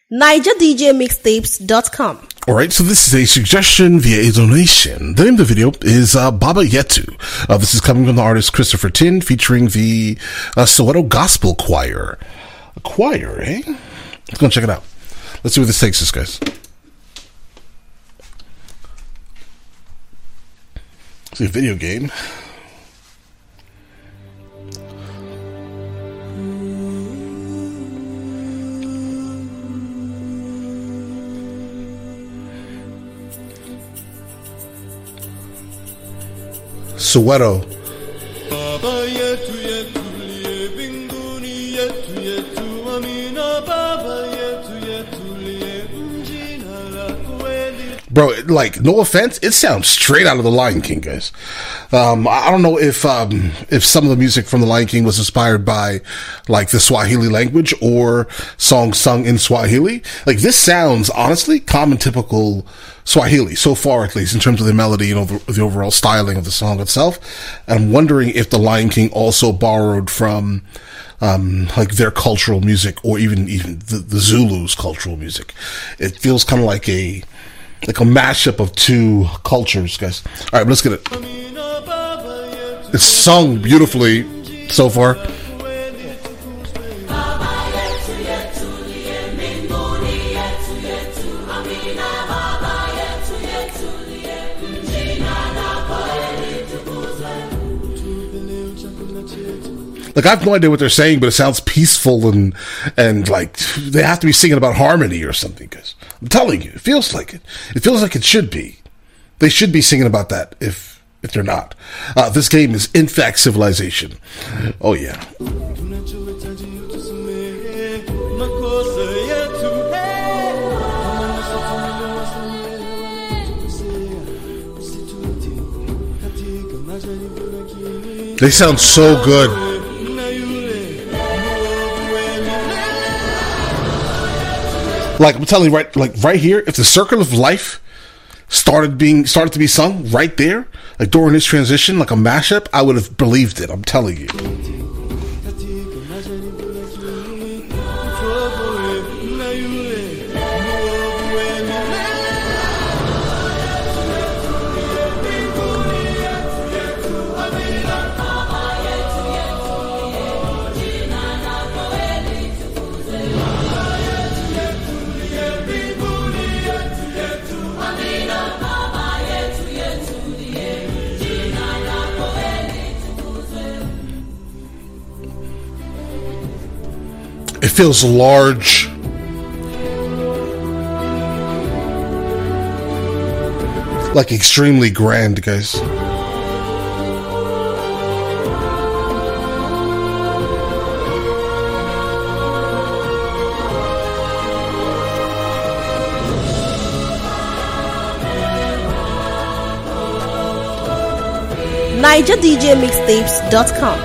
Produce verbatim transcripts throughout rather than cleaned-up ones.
Niger D J Mixtapes dot com. Alright, so this is a suggestion via a donation. The name of the video is uh, Baba Yetu. Uh, this is coming from the artist Christopher Tin, featuring the uh, Soweto Gospel Choir. A choir, eh? Let's go check it out. Let's see where this takes us, guys. It's a video game. Soweto. Bro, like, no offense, it sounds straight out of The Lion King, guys. Um, I don't know if um, if some of the music from The Lion King was inspired by, like, the Swahili language or songs sung in Swahili. Like, this sounds, honestly, common, typical Swahili, so far at least, in terms of the melody, you know, the, the overall styling of the song itself. And I'm wondering if The Lion King also borrowed from, um, like, their cultural music, or even, even the, the Zulu's cultural music. It feels kind of like a... like a mashup of two cultures, guys. All right, let's get it. It's sung beautifully so far. Like, I have no idea what they're saying, but it sounds peaceful and, and like, they have to be singing about harmony or something, guys. I'm telling you, it feels like it. It feels like it should be. They should be singing about that if, if they're not. Uh, this game is, in fact, Civilization. Oh, yeah. They sound so good. Like, I'm telling you, right, like right here, if the Circle of Life started being started to be sung right there, like during this transition, like a mashup, I would have believed it. I'm telling you. It feels large. Like extremely grand, guys. Niger D J Mixtapes dot com.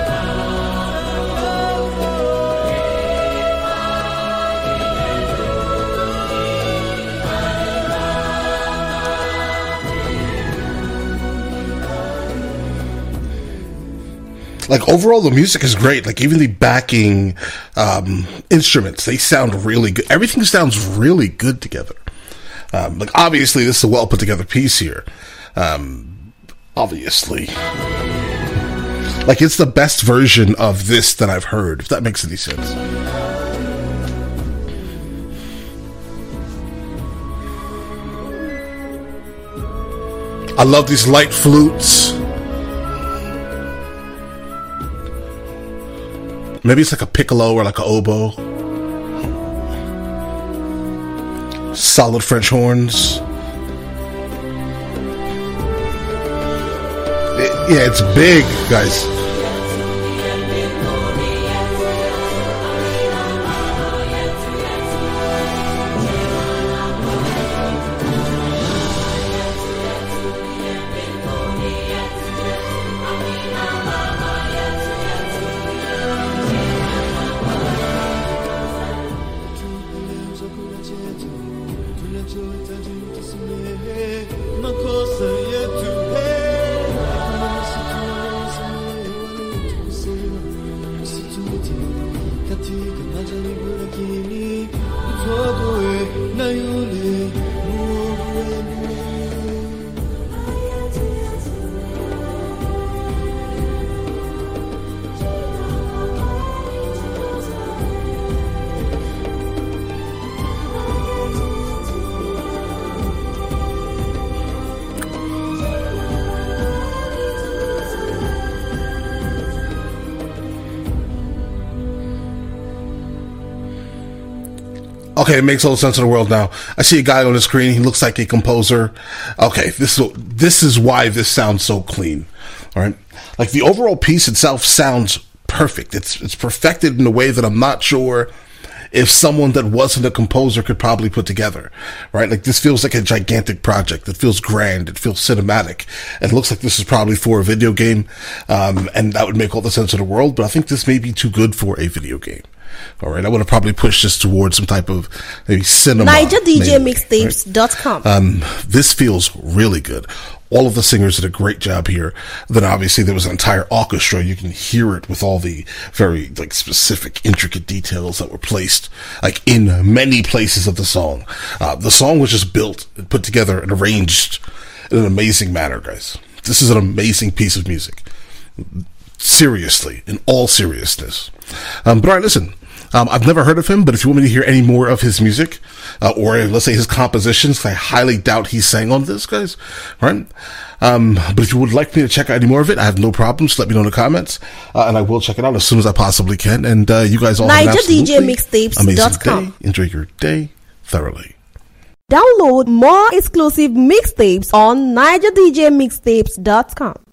Like, overall, the music is great. Like, even the backing um, instruments, they sound really good. Everything sounds really good together. Um, like, obviously, this is a well put together piece here. Um, obviously. Like, it's the best version of this that I've heard, if that makes any sense. I love these light flutes. Maybe it's like a piccolo or like an oboe. Solid French horns. It, yeah, it's big, guys. katika majaribu lakini utokoe Okay, it makes all the sense in the world now. I see a guy on the screen. He looks like a composer. Okay, this is this is why this sounds so clean. All right, like the overall piece itself sounds perfect. It's it's perfected in a way that I'm not sure if someone that wasn't a composer could probably put together. Right, like this feels like a gigantic project. It feels grand. It feels cinematic. It looks like this is probably for a video game, um, and that would make all the sense in the world. But I think this may be too good for a video game. All right, I would have probably pushed this towards some type of maybe cinema. Niger D J Mixtapes dot com. Right? Um, this feels really good. All of the singers did a great job here. Then obviously there was an entire orchestra. You can hear it with all the very like specific, intricate details that were placed like in many places of the song. Uh, the song was just built, put together, and arranged in an amazing manner, guys. This is an amazing piece of music. Seriously, in all seriousness. Um, but all right, listen. Um, I've never heard of him, but if you want me to hear any more of his music, uh, or let's say his compositions, I highly doubt he sang on this, guys. Right? Um, but if you would like me to check out any more of it, I have no problems. Let me know in the comments, uh, and I will check it out as soon as I possibly can. And uh, you guys all have an Niger D J Mixtapes dot com. Enjoy your day thoroughly. Download more exclusive mixtapes on Niger D J Mixtapes dot com.